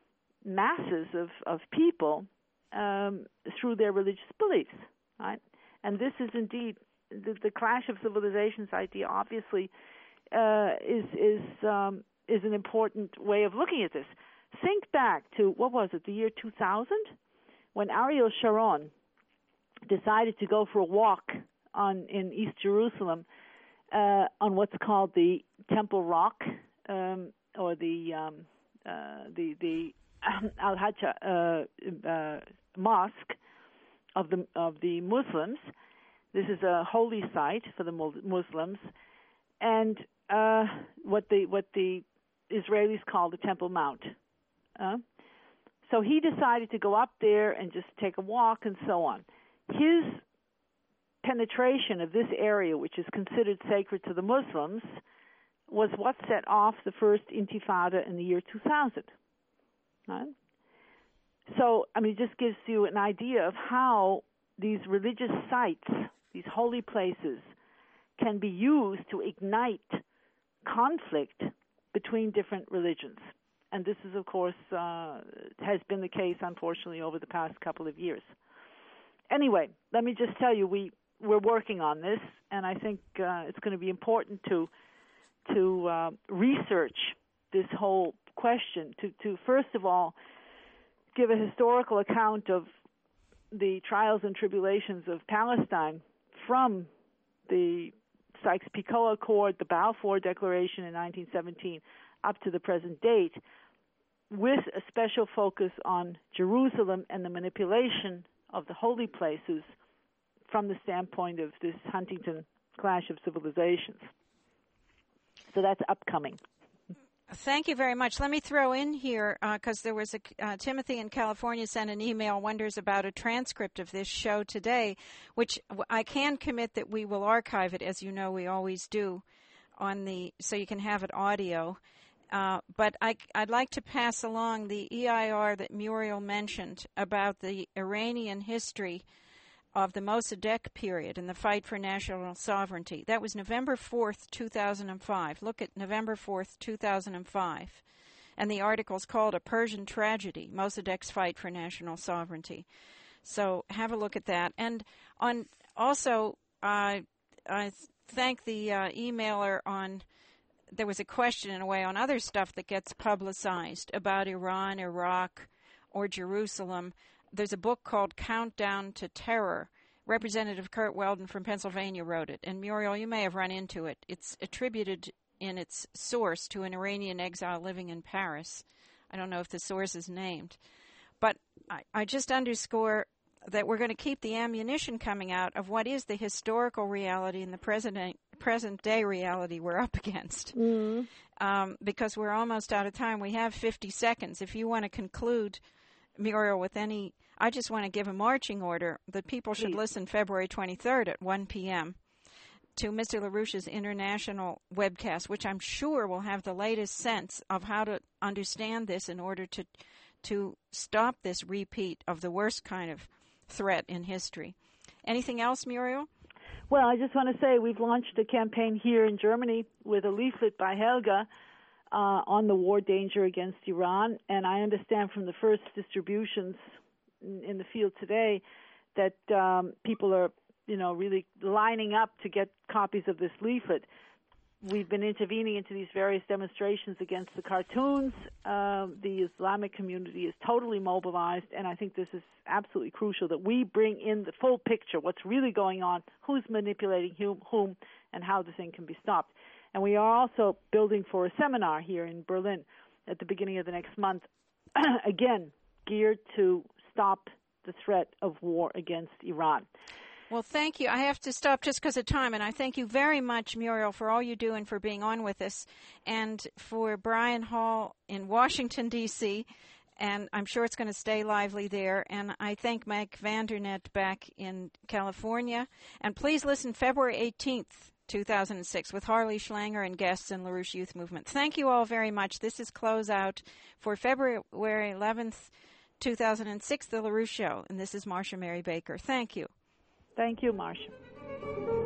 masses of, of people um, through their religious beliefs, right? And this is indeed the, the clash of civilizations idea. Obviously, uh, is is um, is an important way of looking at this. Think back to, what was it, the year two thousand, when Ariel Sharon decided to go for a walk on in East Jerusalem uh, on what's called the Temple Rock, um, or the um, uh, the the Al-Hajj uh, uh, mosque of the of the Muslims. This is a holy site for the Muslims, and uh, what the what the Israelis call the Temple Mount. Uh, so he decided to go up there and just take a walk and so on. His penetration of this area, which is considered sacred to the Muslims, was what set off the first Intifada in the year two thousand. Right? So, I mean, it just gives you an idea of how these religious sites, these holy places, can be used to ignite conflict between different religions. And this is, of course, uh, has been the case, unfortunately, over the past couple of years. Anyway, let me just tell you, we, we're working on this, and I think uh, it's going to be important to to uh, research this whole question, to, to first of all give a historical account of the trials and tribulations of Palestine from the Sykes-Picot Accord, the Balfour Declaration in nineteen seventeen, up to the present date, with a special focus on Jerusalem and the manipulation of the holy places from the standpoint of this Huntington clash of civilizations. So that's upcoming. Thank you very much. Let me throw in here, because uh, there was a uh, Timothy in California sent an email, wonders about a transcript of this show today, which I can commit that we will archive it, as you know we always do, on the so you can have it audio. Uh, but I, I'd like to pass along the E I R that Muriel mentioned about the Iranian history of the Mossadegh period and the fight for national sovereignty. That was November fourth, two thousand five. Look at November fourth, two thousand five. And the article's called A Persian Tragedy, Mossadegh's Fight for National Sovereignty. So have a look at that. And on also, uh, I thank the uh, emailer on... There was a question, in a way, on other stuff that gets publicized about Iran, Iraq, or Jerusalem. There's a book called Countdown to Terror. Representative Kurt Weldon from Pennsylvania wrote it. And Muriel, you may have run into it. It's attributed in its source to an Iranian exile living in Paris. I don't know if the source is named. But I, I just underscore that we're going to keep the ammunition coming out of what is the historical reality in the present present-day reality we're up against. Mm-hmm. Um, because we're almost out of time. We have fifty seconds. If you want to conclude, Muriel, with any... I just want to give a marching order that people should Please. listen February twenty-third at one p.m. to Mister LaRouche's international webcast, which I'm sure will have the latest sense of how to understand this in order to to stop this repeat of the worst kind of threat in history. Anything else, Muriel? Well, I just want to say we've launched a campaign here in Germany with a leaflet by Helga uh, on the war danger against Iran, and I understand from the first distributions in, in the field today that um, people are, you know, really lining up to get copies of this leaflet. We've been intervening into these various demonstrations against the cartoons. Uh, the Islamic community is totally mobilized, and I think this is absolutely crucial that we bring in the full picture, what's really going on, who's manipulating whom, whom and how the thing can be stopped. And we are also building for a seminar here in Berlin at the beginning of the next month, again, geared to stop the threat of war against Iran. Well, thank you. I have to stop just because of time, and I thank you very much, Muriel, for all you do and for being on with us, and for Brian Hall in Washington, D C, and I'm sure it's going to stay lively there. And I thank Mike Vandernet back in California. And please listen February eighteenth, two thousand six, with Harley Schlanger and guests in LaRouche Youth Movement. Thank you all very much. This is Closeout for February eleventh, two thousand six, The LaRouche Show. And this is Marsha Mary Baker. Thank you. Thank you, Marsha.